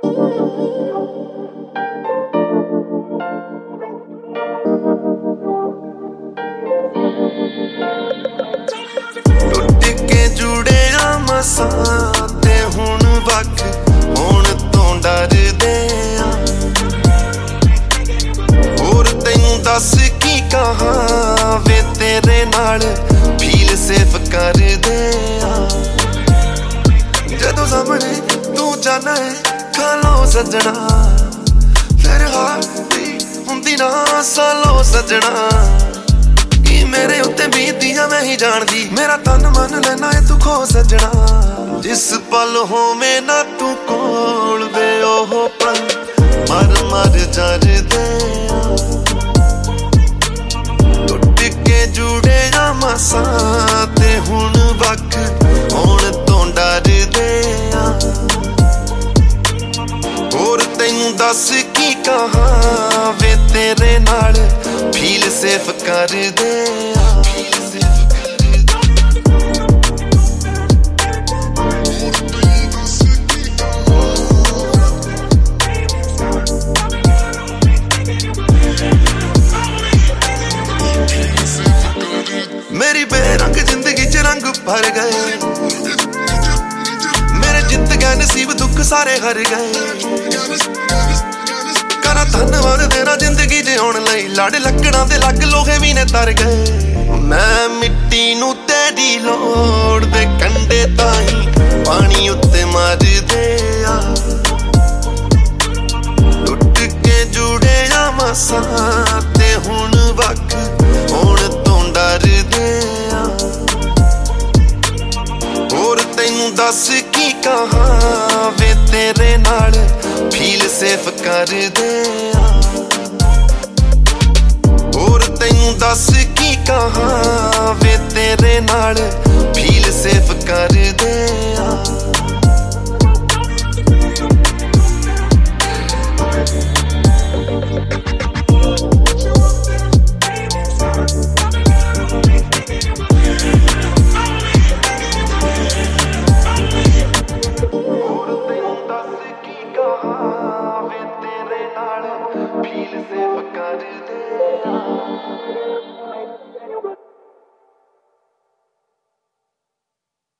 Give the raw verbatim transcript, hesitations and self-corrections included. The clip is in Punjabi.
ਟੁੱਟ ਕੇ ਜੁੜਿਆ ਮਸਾਂ ਤੇ ਹੁਣ ਵੱਖ ਹੋਣ ਤੋਂ ਡਰਦੇ ਆ। ਹੋਰ ਤੈਨੂੰ ਦੱਸ ਕੀ ਕਹਾਂ ਵੇ ਤੇਰੇ ਨਾਲ ਫੀਲ ਸੇਫ ਕਰਦੇ ਆ। ਜਦੋਂ ਸਾਹਮਣੇ ਤੂੰ ਜਾਣਾ ਹੈ ਖਾਲੋ ਸੱਜਣਾ, ਫਿਰ ਹਾਰਦੀ ਹੁੰਦੀ ਨਾ ਸਾਲੋ ਸੱਜਣਾ। ਕੀ ਮੇਰੇ ਉੱਤੇ ਬੀਤਦੀਆਂ ਮੈਂ ਹੀ ਜਾਣਦੀ, ਮੇਰਾ ਤਨ ਮਨ ਲੈਣਾ ਏ ਤੂੰ ਖੋ ਸੱਜਣਾ। ਜਿਸ ਪਲ ਹੋਵੇਂ ਨਾ ਤੂੰ ਕੋਲ ਵੇ ਉਹ ਪਲ ਮਰ ਮਰ ਜਰਦੇ ਆ। ਟੁੱਟ ਕੇ ਜੁੜਿਆ ਮਸਾਂ ਤੇ ਹੁਣ ਵੱਖ ਹੋਣ ਤੋਂ ਡਰਦੇ ਆ। ਹੋਰ ਤੈਨੂੰ ਦੱਸ ਕੀ ਕਹਾਂ ਵੇ ਤੇਰੇ ਨਾਲ ਫੀਲ ਸੇਫ ਕਰਦੇ ਆ। ਮੇਰੀ ਬੇਰੰਗ ਜ਼ਿੰਦਗੀ ਚ ਰੰਗ ਭਰ ਗਏ, ਮੇਰੇ ਜਿੱਤ ਗਏ ਨਸੀਬ ਦੁੱਖ ਸਾਰੇ ਹਰ ਗਏ। ਕਰਾਂ ਧੰਨਵਾਦ ਤੇਰਾ ਜ਼ਿੰਦਗੀ ਜਿਉਣ ਲਈ, ਲੜ ਲੱਕੜਾਂ ਦੇ ਲੱਗ ਲੋਹੇ ਵੀ ਨੇ ਤਰ ਗਏ। ਮੈਂ ਮਿੱਟੀ ਨੂੰ ਤੇਰੀ ਲੋੜ ਦੇ ਕੰਡੇ ਤਾਈਂ ਪਾਣੀ ਉੱਤੇ ਮਾਰਦੇ ਆ। ਟੁੱਟ ਕੇ ਜੁੜਿਆ ਮਸਾਂ ਤੇ ਹੁਣ ਵੱਖ ਹੋਣ ਤੋਂ ਡਰਦੇ ਆ। ਹੋਰ ਤੈਨੂੰ ਦੱਸ ਕੀ ਕਹਾਂ ਵੇ ਤੇਰੇ ਨਾਲ ਫੀਲ ਸੇਫ ਕਰਦੇ ਆ। ਹੋਰ ਤੈਨੂੰ ਦੱਸ ਕੀ ਕਹਾਂ ਵੇ ਤੇਰੇ ਨਾਲ ਫੀਲ ਸੇਫ ਕਰਦੇ ਆ। ਵੇ ਤੇਰੇ ਨਾਲ ਫੀਲ ਸੇਫ ਕਰਦੇ ਆ।